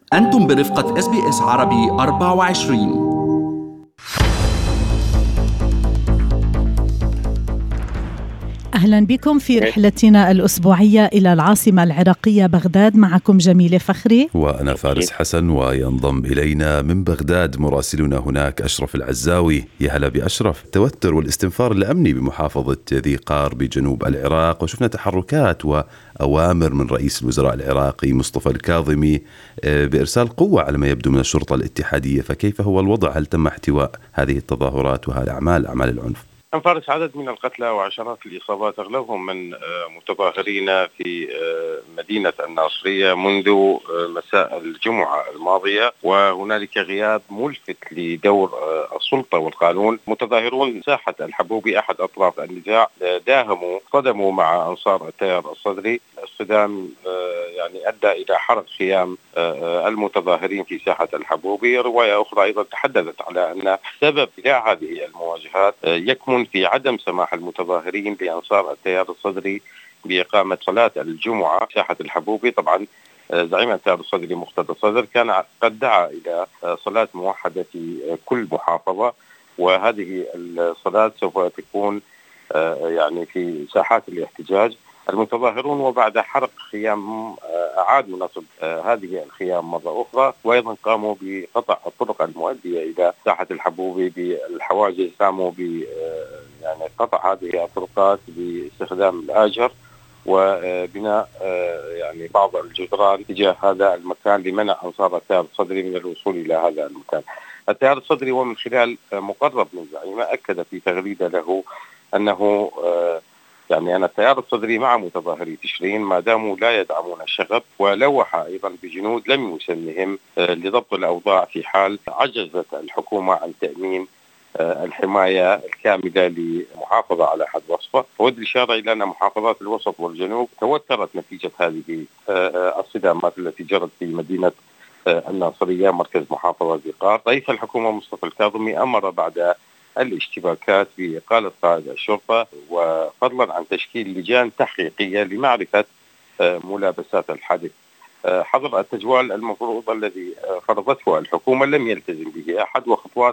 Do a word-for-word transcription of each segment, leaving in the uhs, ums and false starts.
أنتم برفقة إس بي إس عربي أربعة وعشرين. أهلا بكم في رحلتنا الأسبوعية إلى العاصمة العراقية بغداد. معكم جميلة فخري وأنا فارس حسن، وينضم إلينا من بغداد مراسلنا هناك أشرف العزاوي. يا هلا بأشرف. التوتر والاستنفار الأمني بمحافظة ذي قار بجنوب العراق، وشفنا تحركات وأوامر من رئيس الوزراء العراقي مصطفى الكاظمي بإرسال قوة على ما يبدو من الشرطة الاتحادية، فكيف هو الوضع؟ هل تم احتواء هذه التظاهرات وهذه أعمال أعمال العنف؟ فارس، عدد من القتلى وعشرات الإصابات أغلبهم من متظاهرين في مدينة الناصرية منذ مساء الجمعة الماضية، وهنالك غياب ملفت لدور السلطة والقانون. متظاهرون ساحة الحبوبي أحد أطراف النزاع داهموا صدموا مع أنصار التيار الصدري. الصدام يعني أدى إلى حرق خيام المتظاهرين في ساحة الحبوبي. رواية أخرى أيضا تحدثت على أن سبب إلى هذه المواجهات يكمن في عدم سماح المتظاهرين لأنصار التيار الصدري بإقامة صلاة الجمعة في ساحة الحبوبي. طبعا زعيم التيار الصدري مقتدى الصدر كان قد دعا إلى صلاة موحدة في كل محافظة، وهذه الصلاة سوف تكون يعني في ساحات الاحتجاج. المتظاهرون وبعد حرق خيام أعادوا نصب هذه الخيام مرة أخرى، وأيضا قاموا بقطع الطرق المؤدية إلى ساحة الحبوبي بالحواجز. قاموا ب يعني قطع هذه الطرقات باستخدام الآجر وبناء يعني بعض الجدران تجاه هذا المكان لمنع أنصار التيار الصدري من الوصول إلى هذا المكان. التيار الصدري ومن خلال مقرب من زعيمه أكد في تغريدة له أنه يعني أن التيار الصدري مع متظاهري تشرين ما داموا لا يدعمون الشغب، ولوح أيضا بجنود لم يسمهم لضبط الأوضاع في حال عجزت الحكومة عن تأمين الحماية الكاملة لمحافظة على حد وصفه. أود الإشارة إلى أن محافظات الوسط والجنوب توترت نتيجة هذه الصدامات التي جرت في مدينة الناصرية مركز محافظة ذي قار. رئيس الحكومة مصطفى الكاظمي أمر بعد الاشتباكات بإقالة قائد الشرطة، وفضلا عن تشكيل لجان تحقيقية لمعرفة ملابسات الحادث. حظر التجوال المفروض الذي فرضته الحكومة لم يلتزم به أحد، وخطوات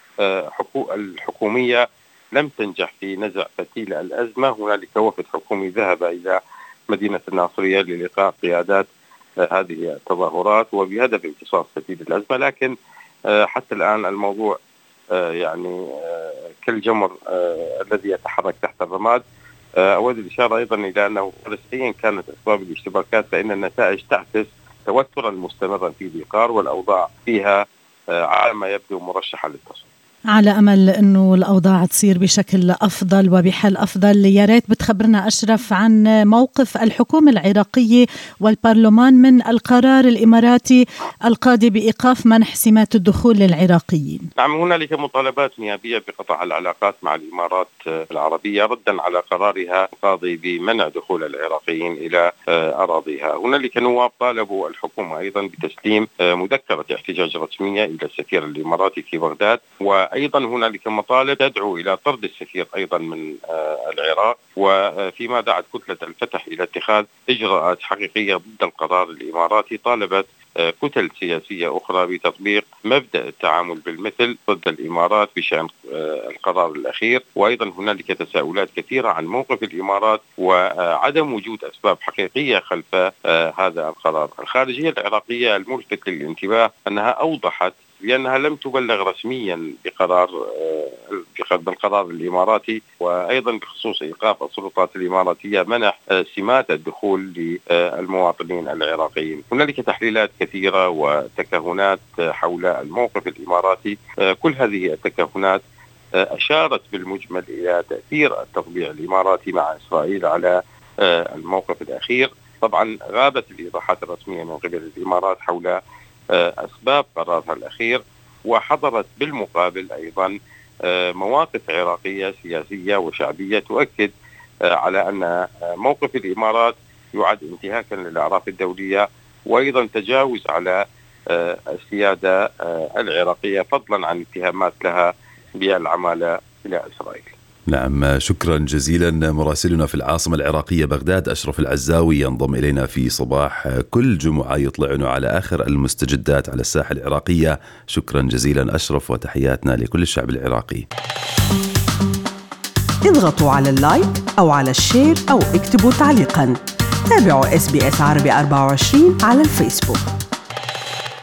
الحكومية لم تنجح في نزع فتيل الأزمة. هنالك وفد حكومي ذهب إلى مدينة الناصرية للقاء قيادات هذه التظاهرات وبهدف امتصاص فتيل الأزمة، لكن حتى الآن الموضوع يعني كالجمر الذي يتحرك تحت الرماد. أود الإشارة أيضا إلى أنه فلسطين كانت أسباب الاشتباكات، فإن النتائج تعكس توترا مستمرا في ذي قار، والأوضاع فيها على ما يبدو مرشحة للتصويت. على أمل أنه الأوضاع تصير بشكل أفضل وبحل أفضل. يا ريت بتخبرنا أشرف عن موقف الحكومة العراقية والبرلمان من القرار الإماراتي القاضي بإيقاف منح سمات الدخول للعراقيين. نعم، هنالك مطالبات نيابية بقطع العلاقات مع الإمارات العربية ردا على قرارها القاضي بمنع دخول العراقيين إلى أراضيها. هنالك نواب طالبوا الحكومة أيضا بتسليم مذكرة احتجاج رسمية إلى السفير الإماراتي في بغداد، وأيضا هنالك مطالب تدعو إلى طرد السفير أيضا من العراق، وفيما دعت كتلة الفتح إلى اتخاذ إجراءات حقيقية ضد القرار الإماراتي. طالبت كتل سياسية أخرى بتطبيق مبدأ التعامل بالمثل ضد الإمارات بشأن القرار الأخير. وأيضا هنالك تساؤلات كثيرة عن موقف الإمارات وعدم وجود أسباب حقيقية خلف هذا القرار. الخارجية العراقية الملفت للانتباه أنها أوضحت بأنها لم تبلغ رسميا بقرار بالقرار الإماراتي، وأيضا بخصوص إيقاف السلطات الإماراتية منح سمات الدخول للمواطنين العراقيين. هنالك تحليلات كثيرة وتكهنات حول الموقف الإماراتي. كل هذه التكهنات أشارت بالمجمل إلى تأثير التطبيع الإماراتي مع إسرائيل على الموقف الأخير. طبعا غابت الإيضاحات الرسمية من قبل الإمارات حول أسباب قرارها الأخير، وحضرت بالمقابل أيضا مواقف عراقية سياسية وشعبية تؤكد على أن موقف الإمارات يعد انتهاكا للأعراف الدولية، وأيضا تجاوز على السيادة العراقية، فضلا عن اتهامات لها بالعمالة إلى إسرائيل. نعم، شكرا جزيلا. مراسلنا في العاصمة العراقية بغداد أشرف العزاوي ينضم إلينا في صباح كل جمعة يطلعنا على آخر المستجدات على الساحة العراقية. شكرا جزيلا أشرف، وتحياتنا لكل الشعب العراقي. اضغطوا على اللايك أو على الشير أو اكتبوا تعليقا. تابعوا إس بي إس عربي أربعة وعشرين على الفيسبوك.